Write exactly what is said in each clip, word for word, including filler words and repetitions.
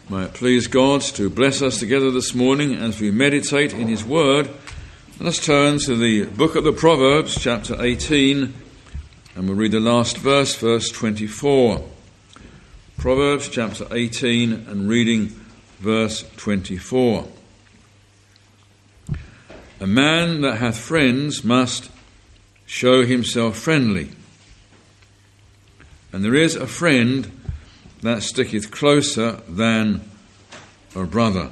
May it please God to bless us together this morning as we meditate in His Word. Let us turn to the book of the Proverbs, chapter eighteen, and we'll read the last verse, verse twenty-four. Proverbs, chapter eighteen, and reading verse twenty-four. A man that hath friends must show himself friendly, and there is a friend that sticketh closer than a brother.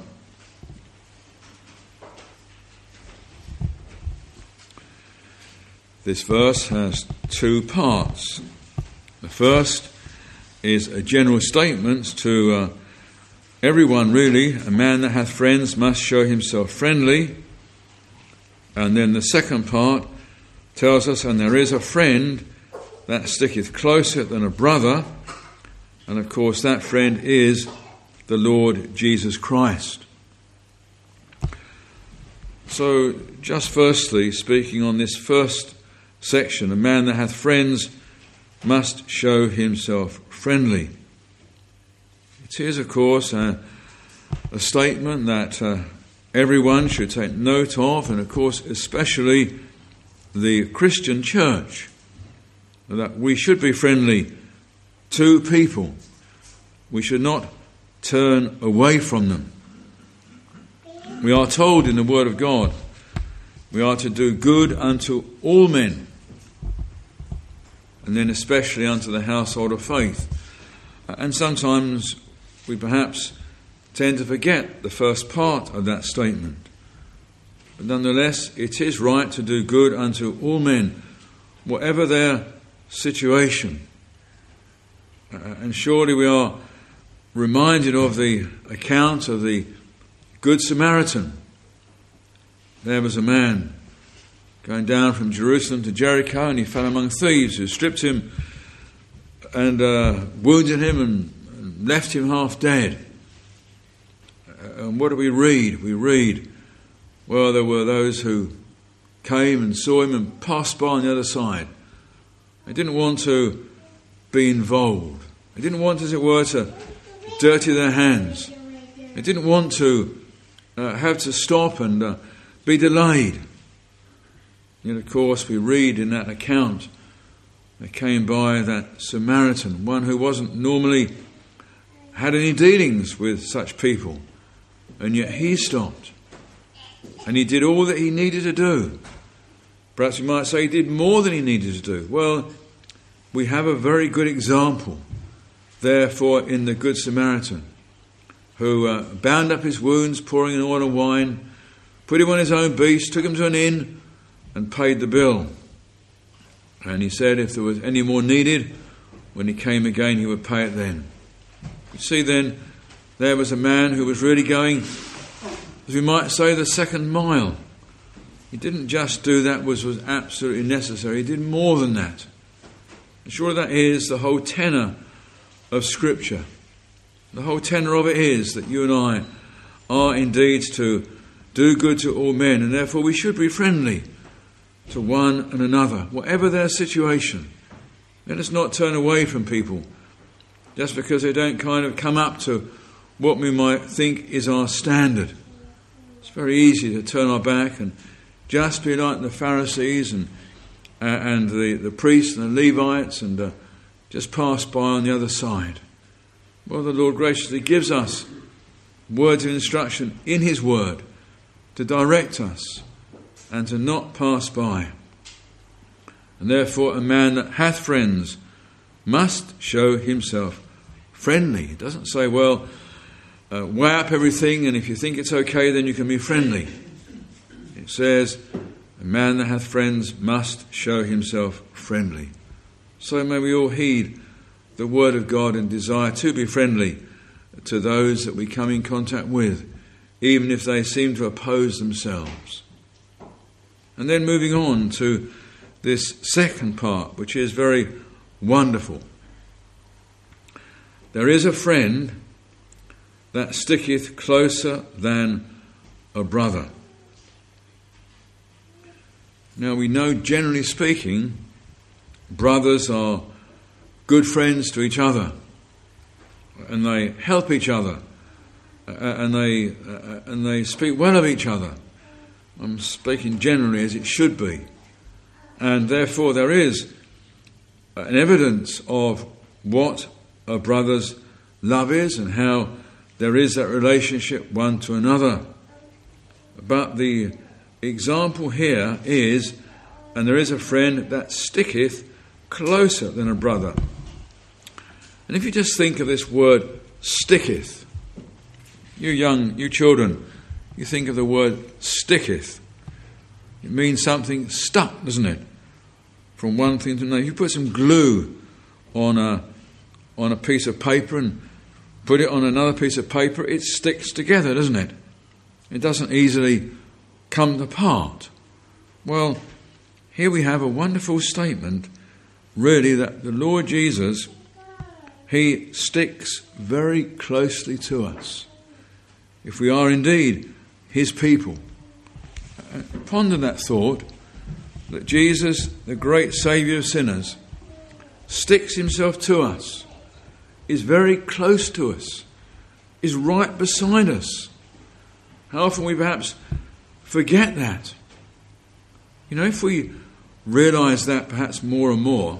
This verse has two parts. The first is a general statement to uh, everyone really. A man that hath friends must show himself friendly. And then the second part tells us, and there is a friend that sticketh closer than a brother. And of course that friend is the Lord Jesus Christ. So just firstly, speaking on this first section, a man that hath friends must show himself friendly. It is of course a, a statement that uh, everyone should take note of, and of course especially the Christian church, that we should be friendly to people. We should not turn away from them. We are told in the Word of God, we are to do good unto all men, and then especially unto the household of faith. And sometimes we perhaps tend to forget the first part of that statement. But nonetheless, it is right to do good unto all men, whatever their situation. Uh, and surely we are reminded of the account of the Good Samaritan. There was a man going down from Jerusalem to Jericho, and he fell among thieves who stripped him and uh, wounded him and, and left him half dead. Uh, and what do we read? We read, well, there were those who came and saw him and passed by on the other side. They didn't want to be involved. They didn't want, as it were, to dirty their hands. They didn't want to uh, have to stop and uh, be delayed. Yet, of course, we read in that account, there came by that Samaritan, one who wasn't normally had any dealings with such people, and yet he stopped. And he did all that he needed to do. Perhaps we might say he did more than he needed to do. Well, we have a very good example, therefore, in the Good Samaritan, who uh, bound up his wounds, pouring in oil and wine, put him on his own beast, took him to an inn, and paid the bill. And he said if there was any more needed, when he came again, he would pay it then. You see then, there was a man who was really going, as we might say, the second mile. He didn't just do that which was absolutely necessary. He did more than that. And surely that is the whole tenor of Scripture. The whole tenor of it is that you and I are indeed to do good to all men, and therefore we should be friendly to one and another, whatever their situation. Let us not turn away from people just because they don't kind of come up to what we might think is our standard. It's very easy to turn our back and just be like the Pharisees and uh, and the, the priests and the Levites and uh, just pass by on the other side. Well, the Lord graciously gives us words of instruction in His Word to direct us and to not pass by. And therefore a man that hath friends must show himself friendly. It doesn't say, well, uh, weigh up everything, and if you think it's okay, then you can be friendly. It says, a man that hath friends must show himself friendly. So may we all heed the word of God and desire to be friendly to those that we come in contact with, even if they seem to oppose themselves. And then moving on to this second part, which is very wonderful. There is a friend that sticketh closer than a brother. Now we know, generally speaking, brothers are good friends to each other, and they help each other uh, and they uh, and they speak well of each other. I'm speaking generally as it should be, and therefore there is an evidence of what a brother's love is and how there is that relationship one to another. But the example here is, and there is a friend that sticketh closer than a brother. And if you just think of this word sticketh, you young, you children, you think of the word sticketh. It means something stuck, doesn't it? From one thing to another. You put some glue on a on a piece of paper and put it on another piece of paper, it sticks together, doesn't it? It doesn't easily come apart. Well, here we have a wonderful statement, really, that the Lord Jesus, he sticks very closely to us, if we are indeed his people. Ponder that thought, that Jesus, the great Saviour of sinners, sticks himself to us, is very close to us, is right beside us. How often we perhaps forget that. You know, if we realise that perhaps more and more,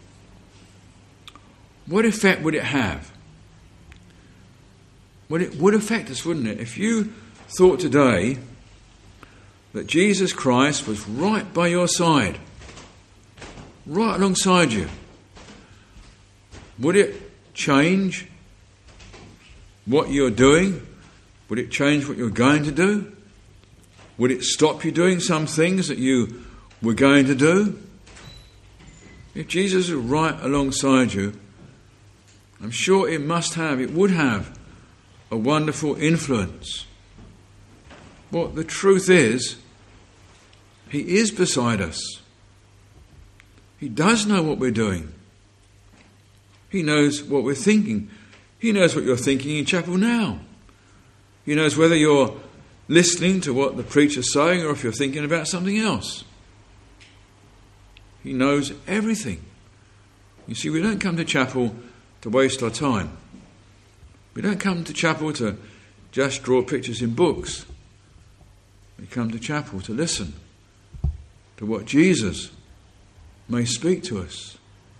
what effect would it have? Well, it would affect us, wouldn't it? If you thought today that Jesus Christ was right by your side, right alongside you, would it change what you're doing? Would it change what you're going to do? Would it stop you doing some things that you were going to do? If Jesus was right alongside you, I'm sure it must have, it would have a wonderful influence. But the truth is, he is beside us. He does know what we're doing. He knows what we're thinking. He knows what you're thinking in chapel now. He knows whether you're listening to what the preacher's saying or if you're thinking about something else. He knows everything. You see, we don't come to chapel to waste our time. We don't come to chapel to just draw pictures in books. We come to chapel to listen to what Jesus may speak to us.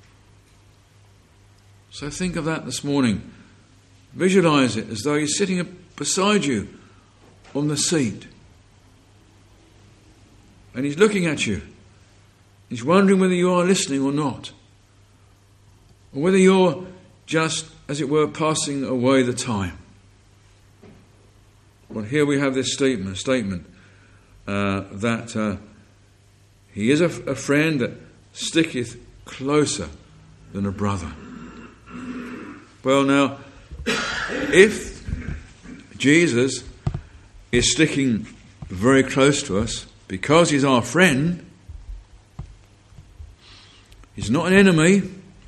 So think of that this morning. Visualise it as though he's sitting beside you on the seat. And he's looking at you. He's wondering whether you are listening or not. Or whether you're just, as it were, passing away the time. Well, here we have this statement, statement uh, that uh, he is a, a friend that sticketh closer than a brother. Well, now, if Jesus is sticking very close to us because he's our friend, he's not an enemy,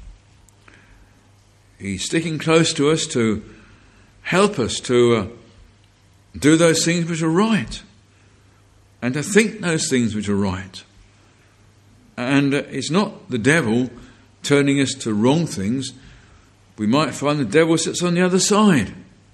he's sticking close to us to help us to uh, do those things which are right and to think those things which are right. And uh, it's not the devil turning us to wrong things. We might find the devil sits on the other side.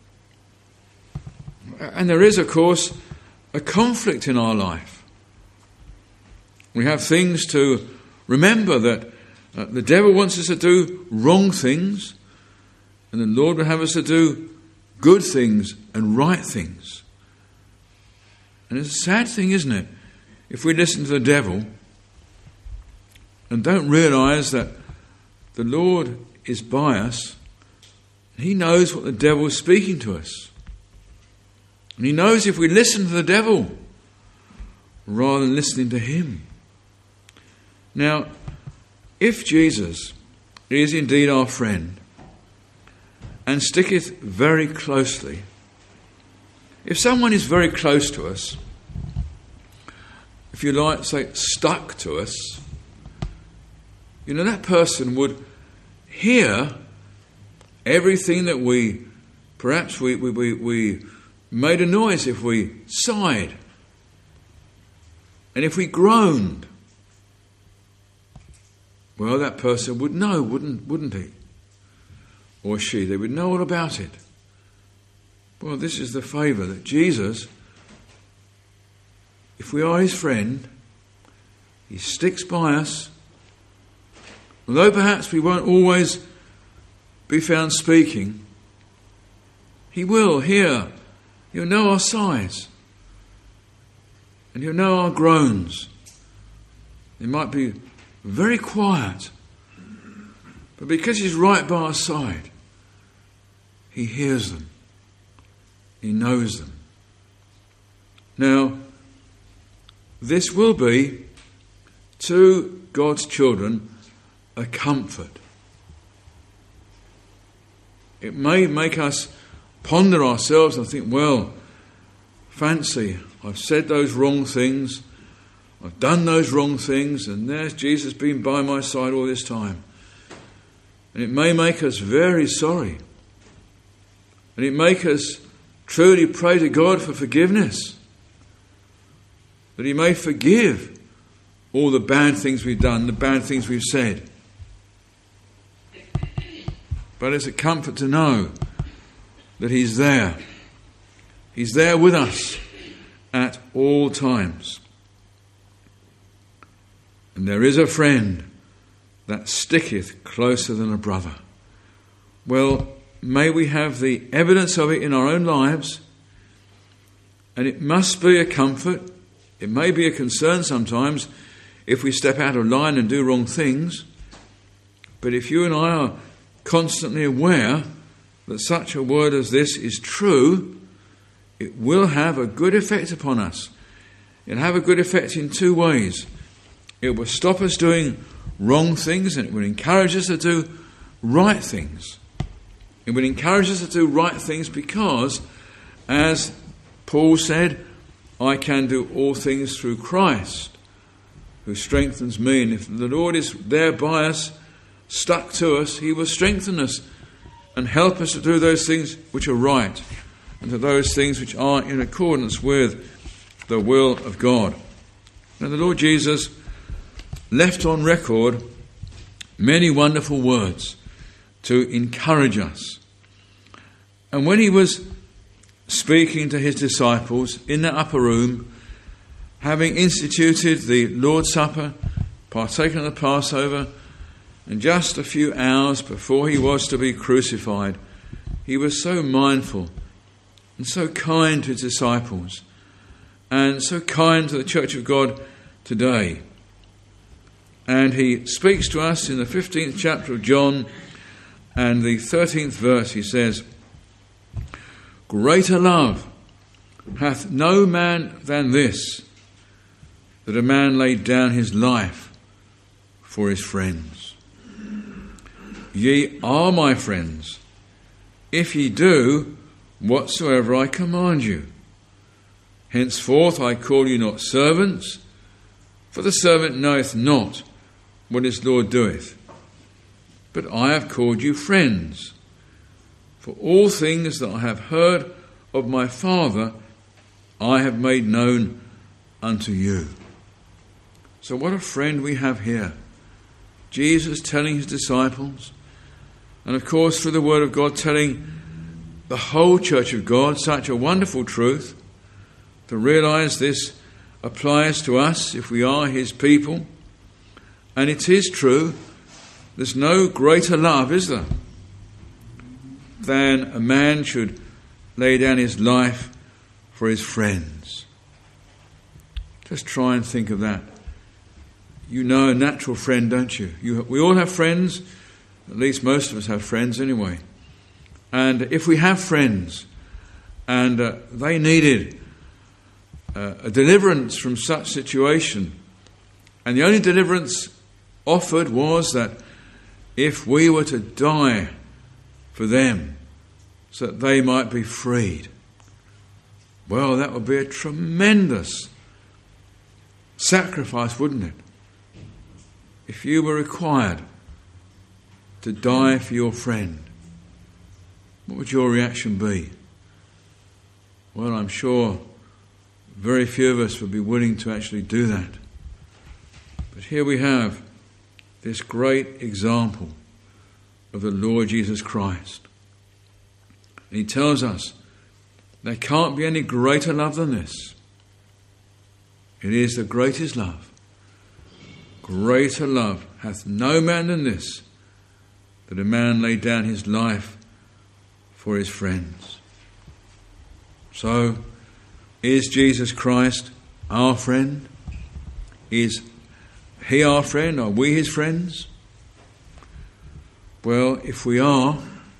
And there is, of course, a conflict in our life. We have things to remember, that uh, the devil wants us to do wrong things, and the Lord will have us to do good things and right things. And it's a sad thing, isn't it, if we listen to the devil and don't realise that the Lord is by us. He knows what the devil is speaking to us. And he knows if we listen to the devil rather than listening to him. Now, if Jesus is indeed our friend and sticketh very closely, if someone is very close to us, if you like, say, stuck to us, you know, that person would hear everything that we, perhaps we, we, we, we made a noise if we sighed, and if we groaned. Well, that person would know, wouldn't, wouldn't he? Or she, they would know all about it. Well, this is the favour that Jesus, if we are his friend, he sticks by us. Although perhaps we won't always be found speaking, he will hear. He'll know our sighs. And he'll know our groans. It might be very quiet. But because he's right by our side, he hears them. He knows them. Now, this will be, to God's children, a comfort. It may make us ponder ourselves and think, well, fancy, I've said those wrong things, I've done those wrong things, and there's Jesus been by my side all this time. And it may make us very sorry. And it make us truly pray to God for forgiveness. That he may forgive all the bad things we've done, the bad things we've said. But it's a comfort to know that he's there. He's there with us at all times. And there is a friend that sticketh closer than a brother. Well, may we have the evidence of it in our own lives, and it must be a comfort. It may be a concern sometimes if we step out of line and do wrong things, but if you and I are constantly aware that such a word as this is true, it will have a good effect upon us. It'll have a good effect in two ways. It will stop us doing wrong things, and it will encourage us to do right things. It will encourage us to do right things because, as Paul said, I can do all things through Christ, who strengthens me. And if the Lord is there by us, stuck to us, he will strengthen us and help us to do those things which are right and to those things which are in accordance with the will of God. And the Lord Jesus left on record many wonderful words to encourage us. And when he was speaking to his disciples in the upper room, having instituted the Lord's Supper, partaken of the Passover, and just a few hours before he was to be crucified, he was so mindful and so kind to his disciples and so kind to the Church of God today. And he speaks to us in the fifteenth chapter of John and the thirteenth verse. He says, greater love hath no man than this, that a man laid down his life for his friends. Ye are my friends, if ye do whatsoever I command you. Henceforth I call you not servants, for the servant knoweth not what his Lord doeth. But I have called you friends, for all things that I have heard of my Father I have made known unto you. So what a friend we have here. Jesus telling his disciples, and of course through the Word of God telling the whole Church of God such a wonderful truth, to realise this applies to us if we are his people. And it is true, there's no greater love, is there, than a man should lay down his life for his friends. Just try and think of that. You know a natural friend, don't you? you? We all have friends, at least most of us have friends anyway. And if we have friends and uh, they needed uh, a deliverance from such situation, and the only deliverance offered was that if we were to die for them so that they might be freed, well, that would be a tremendous sacrifice, wouldn't it? If you were required to die for your friend, what would your reaction be? Well, I'm sure very few of us would be willing to actually do that. But here we have this great example of the Lord Jesus Christ. And he tells us There can't be any greater love than this. It is the greatest love. Greater love hath no man than this, that a man lay down his life for his friends. So, is Jesus Christ our friend? Is he our friend? Are we his friends? Well, if we are,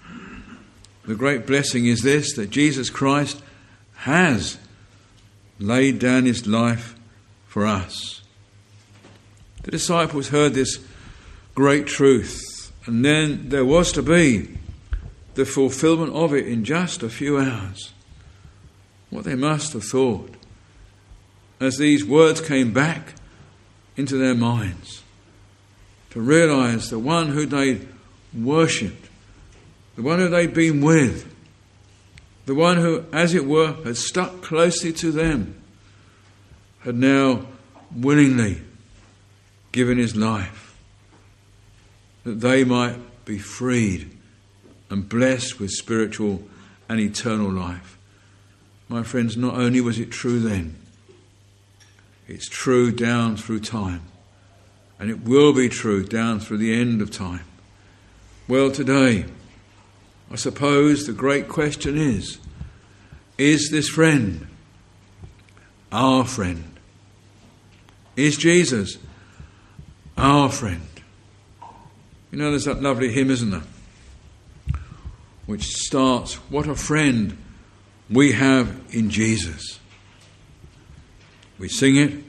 the great blessing is this, that Jesus Christ has laid down his life for us. The disciples heard this great truth, and then there was to be the fulfillment of it in just a few hours. What they must have thought as these words came back into their minds, to realise the one who they'd worshipped, the one who they'd been with, the one who, as it were, had stuck closely to them, had now willingly given his life, that they might be freed and blessed with spiritual and eternal life. My friends, not only was it true then, it's true down through time, and it will be true down through the end of time. Well, today, I suppose the great question is, is this friend our friend? Is Jesus our friend? You know, there's that lovely hymn, isn't there, which starts, "What a friend we have in Jesus." We sing it.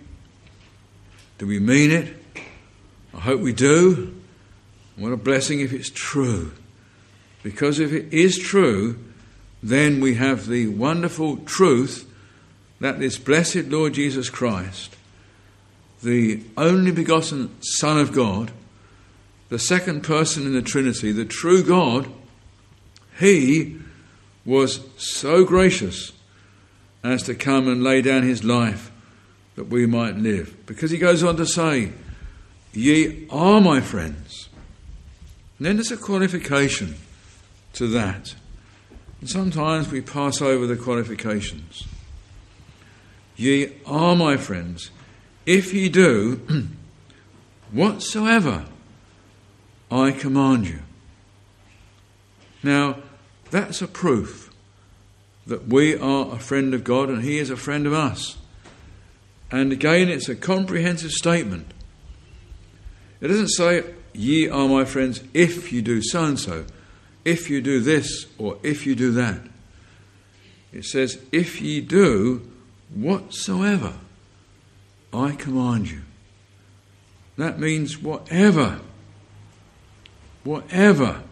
Do we mean it? I hope we do. What a blessing if it's true. Because if it is true, then we have the wonderful truth that this blessed Lord Jesus Christ, the only begotten Son of God, the second person in the Trinity, the true God, he was so gracious as to come and lay down his life that we might live. Because he goes on to say, "Ye are my friends." And then there's a qualification to that. And sometimes we pass over the qualifications. "Ye are my friends, if ye do whatsoever I command you." Now, that's a proof that we are a friend of God and he is a friend of us. And again, it's a comprehensive statement. It doesn't say, "Ye are my friends if you do so-and-so, if you do this, or if you do that." It says, "If ye do whatsoever I command you." That means whatever. Whatever.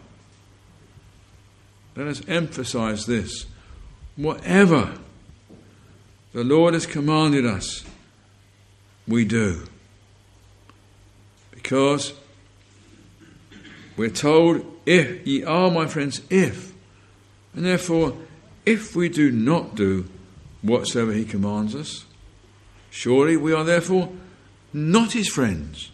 Let us emphasize this. Whatever the Lord has commanded us, we do. Because we're told, "If ye are my friends, if." And therefore, if we do not do whatsoever he commands us, surely we are therefore not his friends.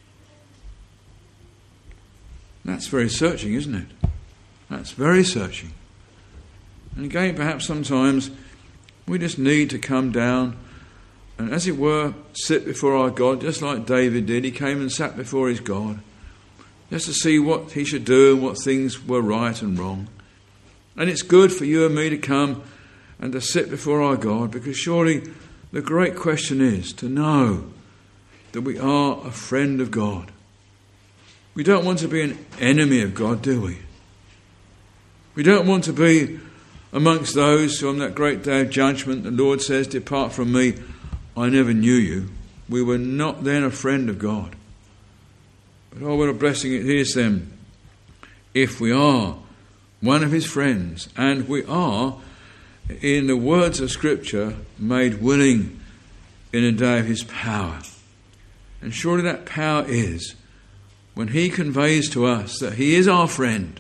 That's very searching, isn't it? That's very searching. And again, perhaps sometimes we just need to come down and, as it were, sit before our God, just like David did. He came and sat before his God, just to see what he should do and what things were right and wrong. And it's good for you and me to come and to sit before our God, because surely the great question is to know that we are a friend of God. We don't want to be an enemy of God, do we? We don't want to be amongst those who on that great day of judgment the Lord says, "Depart from me, I never knew you." We were not then a friend of God. But oh, what a blessing it is then if we are one of his friends, and we are, in the words of Scripture, made willing in a day of his power. And surely that power is when he conveys to us that he is our friend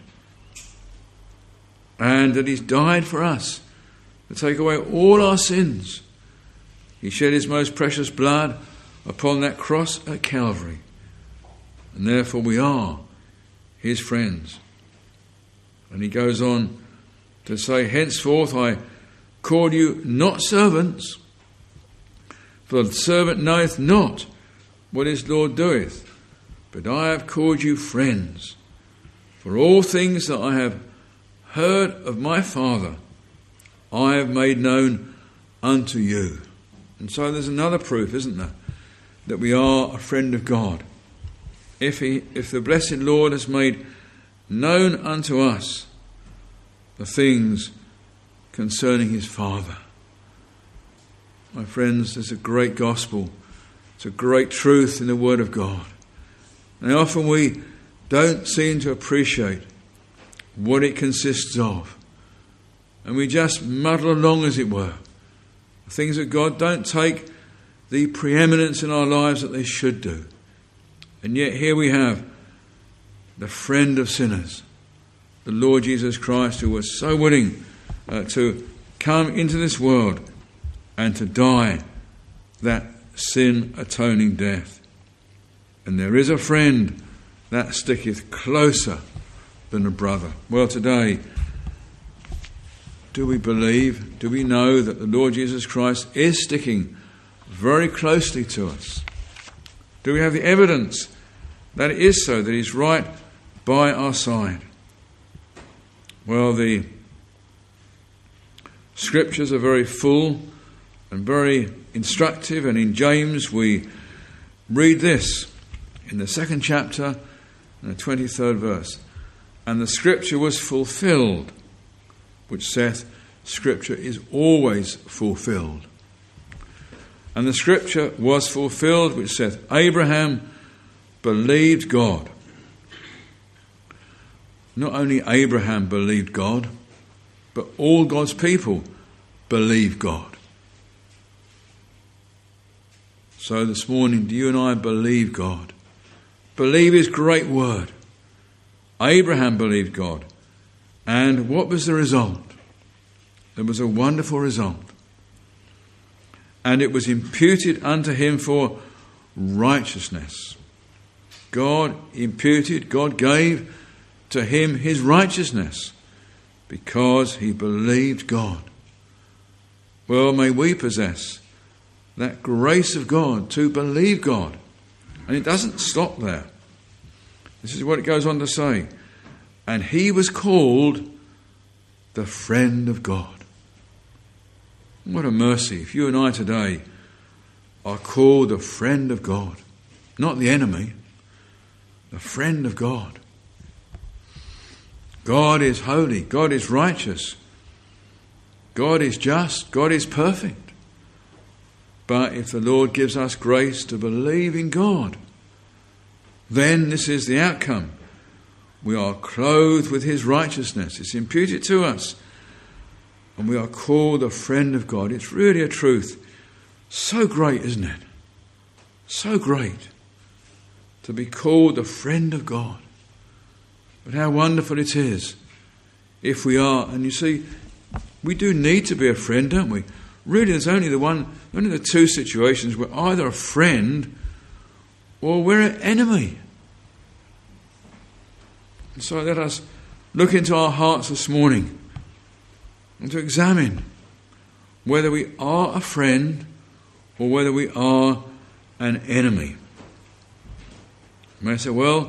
and that he's died for us to take away all our sins. He shed his most precious blood upon that cross at Calvary. And therefore we are his friends. And he goes on to say, "Henceforth I called you not servants, for the servant knoweth not what his Lord doeth, but I have called you friends. For all things that I have heard of my Father, I have made known unto you. And so there's another proof, isn't there, that we are a friend of God. If he, if the blessed Lord has made known unto us the things concerning his Father. My friends, there's a great gospel. It's a great truth in the Word of God. And often we don't seem to appreciate what it consists of. And we just muddle along, as it were. The things of God don't take the preeminence in our lives that they should do. And yet here we have the friend of sinners, the Lord Jesus Christ, who was so willing uh, to come into this world and to die that sin-atoning death. And there is a friend that sticketh closer than a brother. Well, today, do we believe, do we know that the Lord Jesus Christ is sticking very closely to us? Do we have the evidence that it is so, that he's right by our side? Well, the scriptures are very full and very instructive, and in James we read this in the second chapter and the twenty-third verse. And the scripture was fulfilled, which saith, Scripture is always fulfilled. And the scripture was fulfilled, which saith, Abraham believed God. Not only Abraham believed God, but all God's people believe God. So this morning, do you and I believe God? Believe his great word. Abraham believed God. And what was the result? There was a wonderful result. And it was imputed unto him for righteousness. God imputed, God gave to him his righteousness because he believed God. Well, may we possess that grace of God to believe God. And it doesn't stop there. This is what it goes on to say. And he was called the friend of God. What a mercy if you and I today are called the friend of God. Not the enemy, the friend of God. God is holy, God is righteous, God is just, God is perfect. But if the Lord gives us grace to believe in God, then this is the outcome. We are clothed with his righteousness. It's imputed to us. And we are called a friend of God. It's really a truth. So great, isn't it? So great to be called a friend of God. But how wonderful it is if we are. And you see, we do need to be a friend, don't we? Really, there's only the one, only the two situations. We're either a friend or we're an enemy. And so let us look into our hearts this morning and to examine whether we are a friend or whether we are an enemy. You may say, well,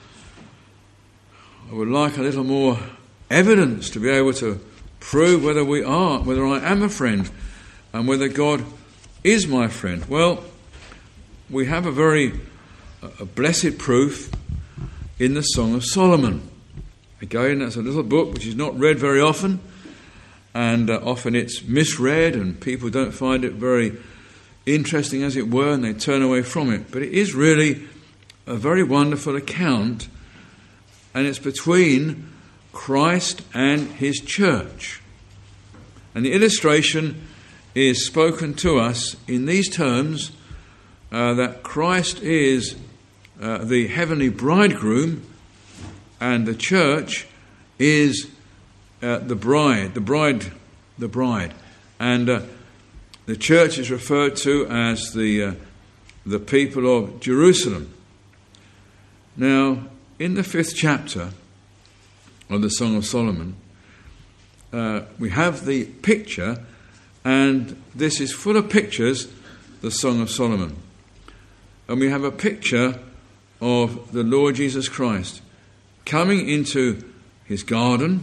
I would like a little more evidence to be able to prove whether we are, whether I am a friend and whether God is my friend. Well, we have a very a blessed proof in the Song of Solomon. Again, that's a little book which is not read very often, and uh, often it's misread and people don't find it very interesting, as it were, and they turn away from it. But it is really a very wonderful account, and it's between Christ and his church. And the illustration is spoken to us in these terms, uh, that Christ is uh, the heavenly bridegroom and the church is uh, the bride, the bride, the bride. And uh, the church is referred to as the uh, the people of Jerusalem. Now, in the fifth chapter of the Song of Solomon, uh, we have the picture And this is full of pictures, the Song of Solomon. And we have a picture of the Lord Jesus Christ coming into his garden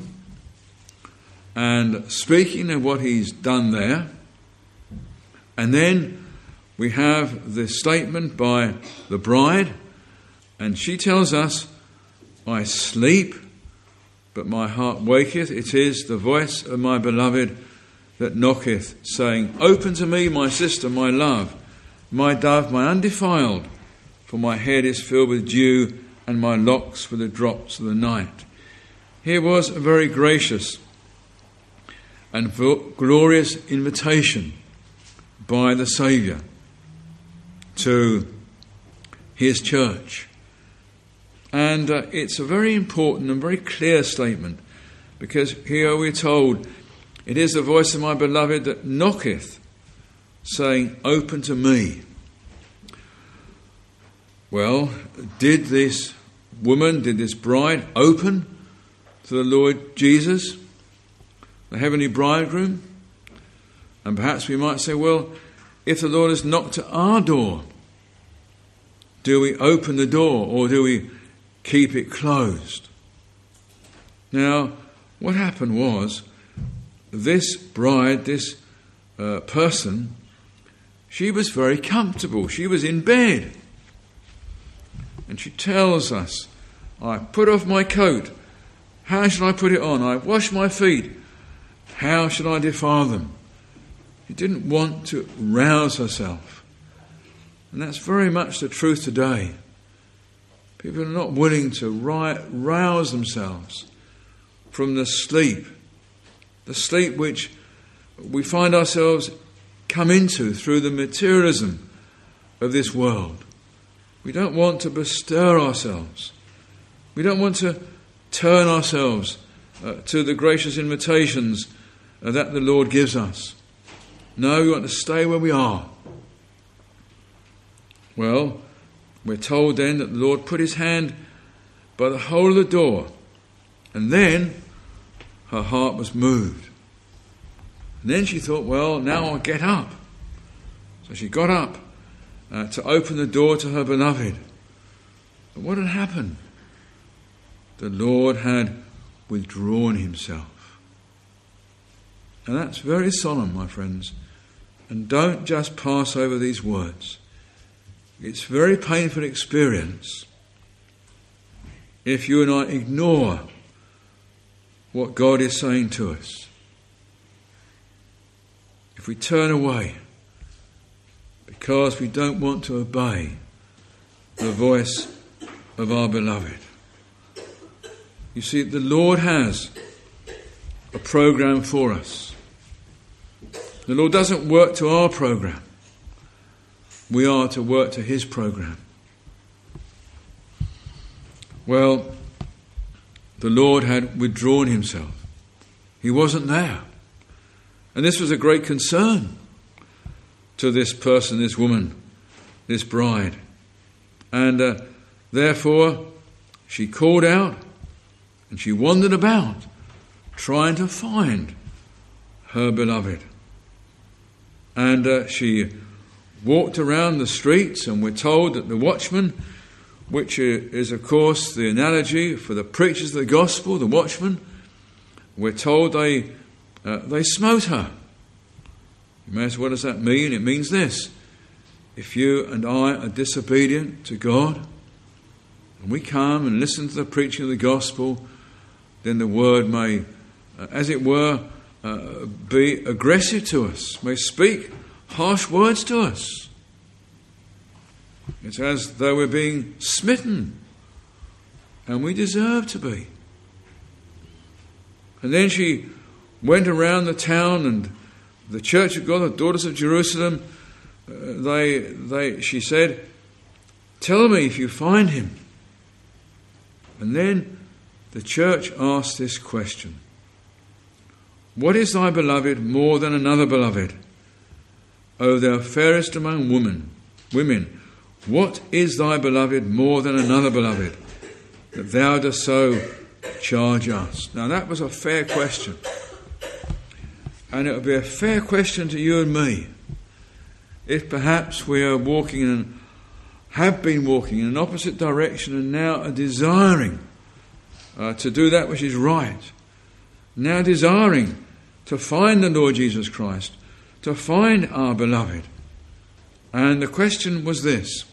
and speaking of what he's done there. And then we have the statement by the bride, and she tells us, I sleep, but my heart waketh. It is the voice of my beloved that knocketh, saying, Open to me, my sister, my love, my dove, my undefiled, for my head is filled with dew, and my locks with the drops of the night. Here was a very gracious and glorious invitation by the Saviour to his church. And uh, it's a very important and very clear statement, because here we're told, it is the voice of my beloved that knocketh, saying, Open to me. Well, did this woman, did this bride open to the Lord Jesus, the heavenly bridegroom? And perhaps we might say, well, if the Lord has knocked at our door, do we open the door or do we keep it closed? Now, what happened was, this bride, this uh, person, she was very comfortable. She was in bed. And she tells us, I put off my coat. How shall I put it on? I wash my feet. How shall I defile them? She didn't want to rouse herself. And that's very much the truth today. People are not willing to rouse themselves from the sleep, the sleep which we find ourselves come into through the materialism of this world. We don't want to bestir ourselves. We don't want to turn ourselves uh, to the gracious invitations uh, that the Lord gives us. No, we want to stay where we are. Well, we're told then that the Lord put his hand by the hole of the door, and then her heart was moved. And then she thought, well, now I'll get up. So she got up uh, to open the door to her beloved. But what had happened? The Lord had withdrawn himself. And that's very solemn, my friends. And don't just pass over these words. It's a very painful experience if you and I ignore what God is saying to us. If we turn away because we don't want to obey the voice of our beloved. You see, the Lord has a program for us. The Lord doesn't work to our program. We are to work to his program. Well, the Lord had withdrawn himself. He wasn't there. And this was a great concern to this person, this woman, this bride. And uh, therefore, she called out and she wandered about trying to find her beloved. And uh, she walked around the streets, and we're told that the watchman, which is of course the analogy for the preachers of the gospel, the watchmen, we're told they uh, they smote her. You may ask, what does that mean? It means this: if you and I are disobedient to God, and we come and listen to the preaching of the gospel, then the word may, uh, as it were, uh, be aggressive to us, may speak harsh words to us. It's as though we're being smitten, and we deserve to be. And then she went around the town, and the Church of God, the Daughters of Jerusalem, uh, they, they, she said, tell me if you find him. And then the church asked this question: what is thy beloved more than another beloved? O thou fairest among women, women, what is thy beloved more than another beloved, that thou dost so charge us? Now that was a fair question. And it would be a fair question to you and me, if perhaps we are walking in, have been walking in an opposite direction and now are desiring uh, to do that which is right, now desiring to find the Lord Jesus Christ, to find our beloved. And the question was this: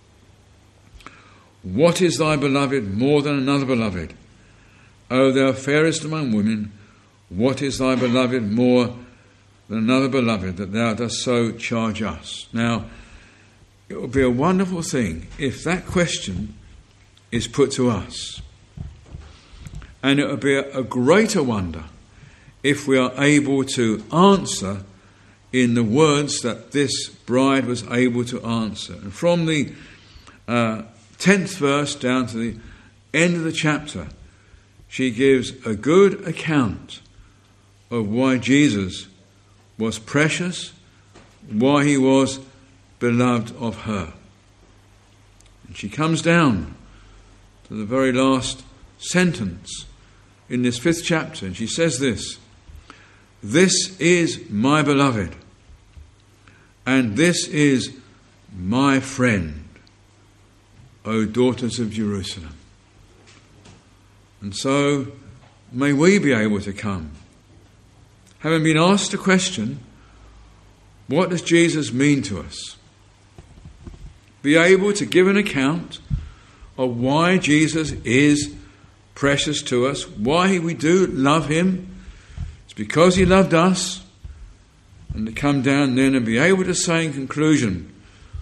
what is thy beloved more than another beloved? O thou fairest among women, what is thy beloved more than another beloved, that thou dost so charge us? Now, it would be a wonderful thing if that question is put to us. And it would be a, a greater wonder if we are able to answer in the words that this bride was able to answer. And from the uh, tenth verse down to the end of the chapter, she gives a good account of why Jesus was precious, why he was beloved of her. And she comes down to the very last sentence in this fifth chapter, and she says this: this is my beloved, and this is my friend, O daughters of Jerusalem. And so may we be able to come, having been asked a question, what does Jesus mean to us? Be able to give an account of why Jesus is precious to us, why we do love him. It's because he loved us. And to come down then and be able to say in conclusion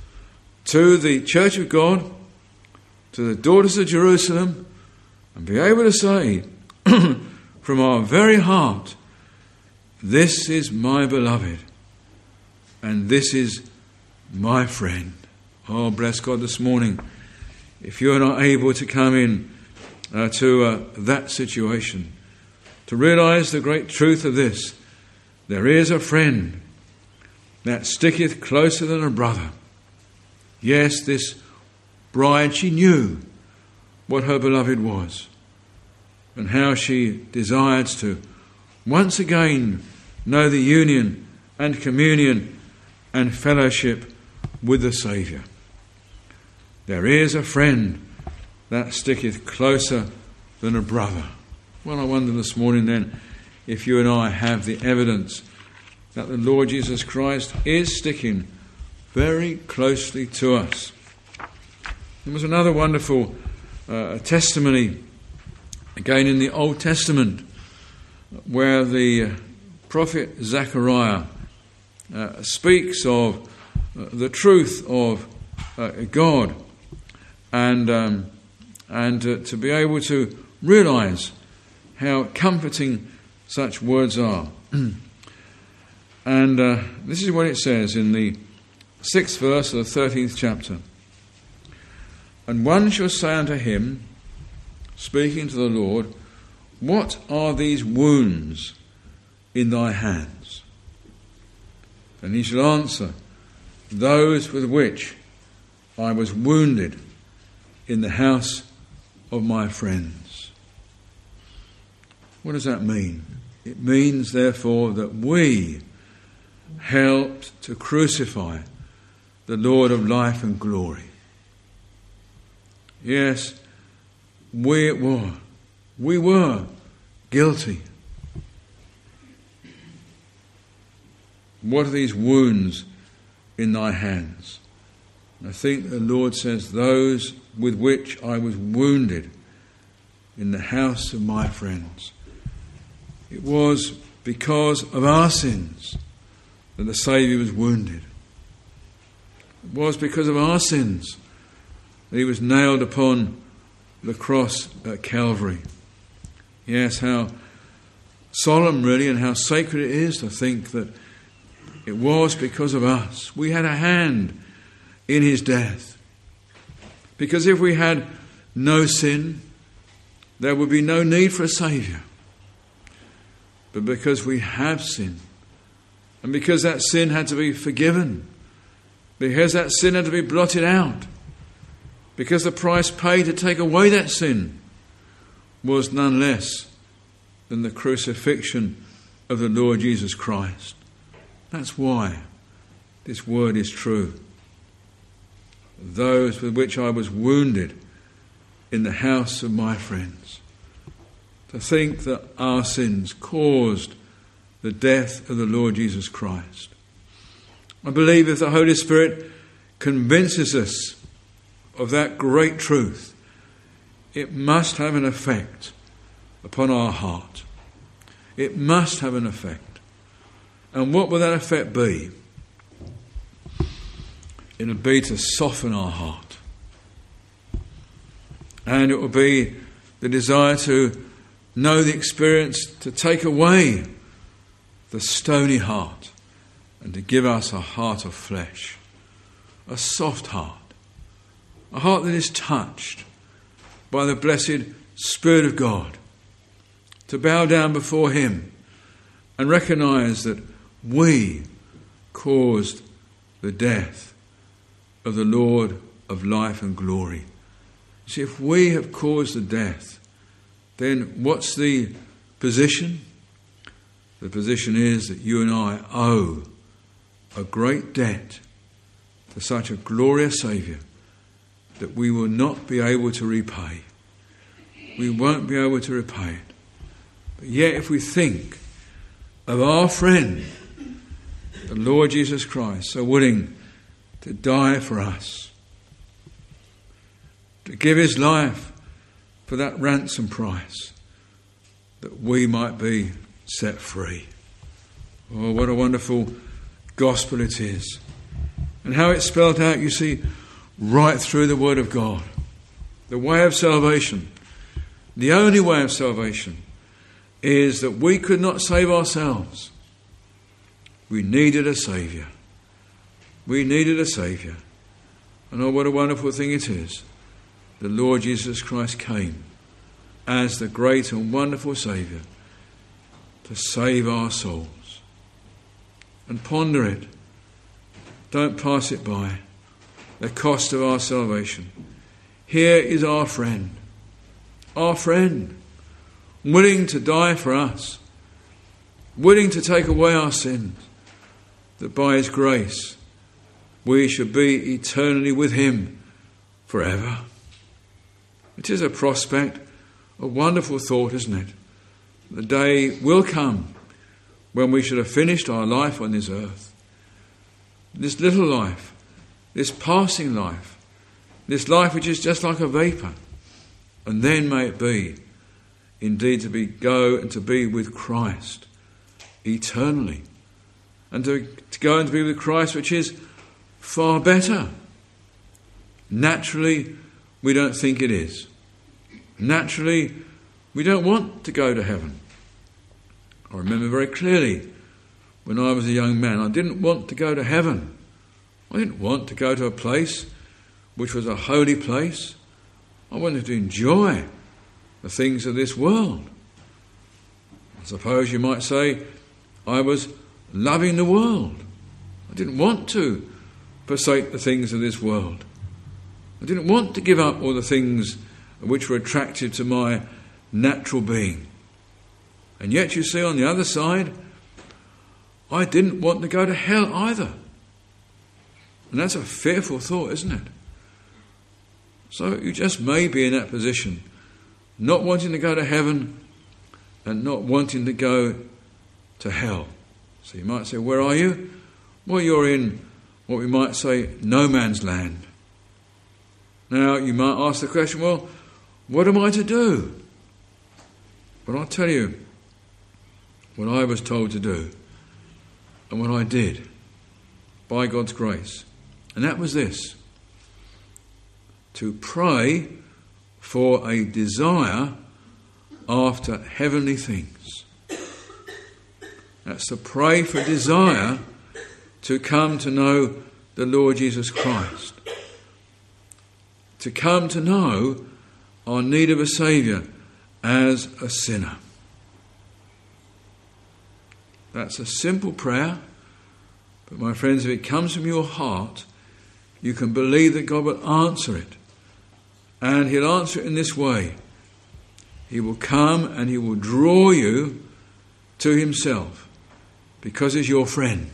to the Church of God, to the daughters of Jerusalem, and be able to say from our very heart, this is my beloved, and this is my friend. Oh, bless God this morning, if you're not able to come in uh, to uh, that situation, to realise the great truth of this: there is a friend that sticketh closer than a brother. Yes, this bride, she knew what her beloved was, and how she desires to once again know the union and communion and fellowship with the Saviour. There is a friend that sticketh closer than a brother. Well, I wonder this morning then if you and I have the evidence that the Lord Jesus Christ is sticking very closely to us. There was another wonderful uh, testimony, again in the Old Testament, where the uh, prophet Zechariah uh, speaks of uh, the truth of uh, God, and um, and uh, to be able to realise how comforting such words are. And uh, this is what it says in the sixth verse of the thirteenth chapter. And one shall say unto him, speaking to the Lord, what are these wounds in thy hands? And he shall answer, those with which I was wounded in the house of my friends. What does that mean? It means, therefore, that we helped to crucify the Lord of life and glory. Yes, we it were. We were guilty. What are these wounds in thy hands? I think the Lord says, those with which I was wounded in the house of my friends. It was because of our sins that the Saviour was wounded. It was because of our sins that he was nailed upon the cross at Calvary. Yes, how solemn really and how sacred it is to think that it was because of us. We had a hand in his death. Because if we had no sin, there would be no need for a Saviour. But because we have sinned, and because that sin had to be forgiven, because that sin had to be blotted out, because the price paid to take away that sin was none less than the crucifixion of the Lord Jesus Christ. That's why this word is true. Those with which I was wounded in the house of my friends. To think that our sins caused the death of the Lord Jesus Christ. I believe if the Holy Spirit convinces us of that great truth, it must have an effect upon our heart. It must have an effect. And what will that effect be? It will be to soften our heart. And it will be the desire to know the experience, to take away the stony heart and to give us a heart of flesh, a soft heart, a heart that is touched by the blessed Spirit of God, to bow down before him and recognise that we caused the death of the Lord of life and glory. See, if we have caused the death, then what's the position? The position is that you and I owe a great debt to such a glorious Saviour that we will not be able to repay. We won't be able to repay it. But yet if we think of our friend, the Lord Jesus Christ, so willing to die for us, to give his life for that ransom price, that we might be set free. Oh, what a wonderful gospel it is. And how it's spelled out, you see, right through the Word of God. The way of salvation, the only way of salvation, is that we could not save ourselves. We needed a Saviour. We needed a Saviour. And oh, what a wonderful thing it is. The Lord Jesus Christ came as the great and wonderful Saviour to save our souls. And ponder it. Don't pass it by. The cost of our salvation. Here is our friend. Our friend. Willing to die for us. Willing to take away our sins. That by his grace we should be eternally with him forever. It is a prospect, a wonderful thought, isn't it? The day will come when we should have finished our life on this earth. This little life, this passing life, this life which is just like a vapour. And then may it be, indeed, to be go and to be with Christ eternally. And to, to go and to be with Christ, which is far better. Naturally, we don't think it is. Naturally, we don't want to go to heaven. I remember very clearly when I was a young man, I didn't want to go to heaven. I didn't want to go to a place which was a holy place. I wanted to enjoy the things of this world. I suppose you might say I was loving the world. I didn't want to forsake the things of this world. I didn't want to give up all the things which were attractive to my natural being. And yet, you see, on the other side, I didn't want to go to hell either. And that's a fearful thought, isn't it? So you just may be in that position, not wanting to go to heaven and not wanting to go to hell. So you might say, where are you? Well, you're in what we might say no man's land. Now, you might ask the question, well, what am I to do? Well, I'll tell you what I was told to do and what I did by God's grace. And that was this: to pray for a desire after heavenly things. That's to pray for desire to come to know the Lord Jesus Christ. To come to know our need of a Saviour as a sinner. That's a simple prayer, but my friends, if it comes from your heart, you can believe that God will answer it. And he'll answer it in this way. He will come and he will draw you to himself because he's your friend.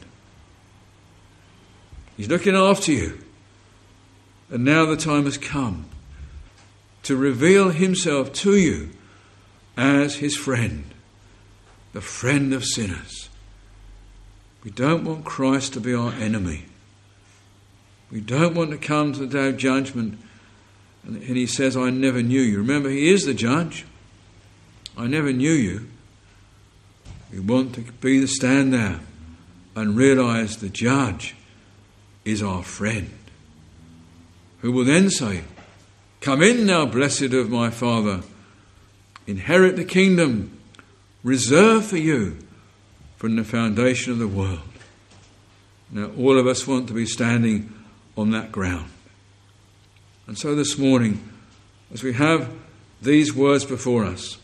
He's looking after you. And now the time has come to reveal himself to you as his friend, the friend of sinners. We don't want Christ to be our enemy. We don't want to come to the day of judgment and he says, I never knew you. Remember, he is the judge. I never knew you. We want to be the stand there and realise the judge is our friend, who will then say, come in now, blessed of my Father, inherit the kingdom reserved for you from the foundation of the world. Now, all of us want to be standing on that ground. And so this morning, as we have these words before us,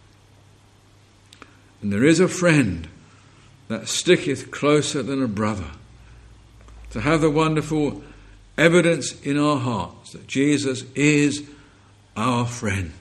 and there is a friend that sticketh closer than a brother, to have the wonderful evidence in our hearts that Jesus is our friend.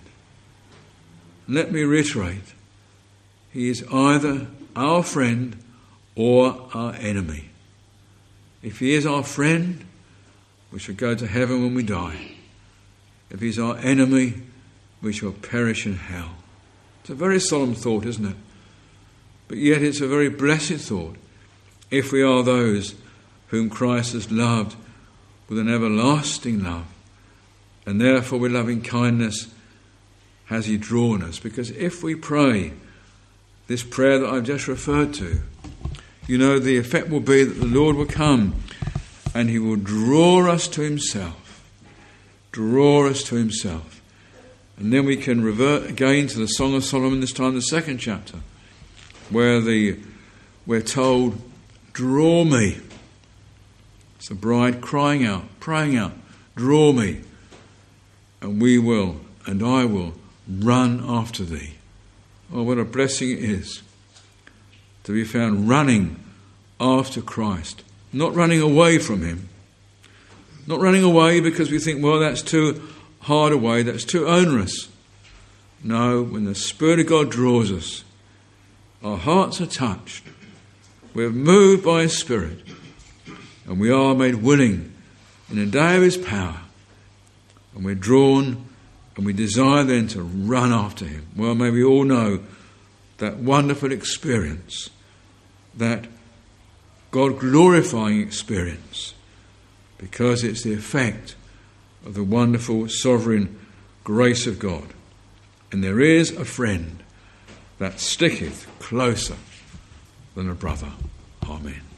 And let me reiterate, he is either our friend or our enemy. If he is our friend, we shall go to heaven when we die. If he's our enemy, we shall perish in hell. It's a very solemn thought, isn't it? But yet it's a very blessed thought if we are those whom Christ has loved with an everlasting love, and therefore with loving kindness has he drawn us. Because if we pray this prayer that I've just referred to, you know, the effect will be that the Lord will come and he will draw us to himself, draw us to himself. And then we can revert again to the Song of Solomon, this time the second chapter, where the we're told, draw me. It's the bride crying out, praying out, draw me, and we will, and I will, run after thee. Oh, what a blessing it is to be found running after Christ, not running away from him, not running away because we think, well, that's too hard a way, that's too onerous. No, when the Spirit of God draws us, our hearts are touched, we're moved by his Spirit, and we are made willing in the day of his power, and we're drawn and we desire then to run after him. Well, may we all know that wonderful experience, that God-glorifying experience, because it's the effect of the wonderful sovereign grace of God. And there is a friend that sticketh closer than a brother. Amen.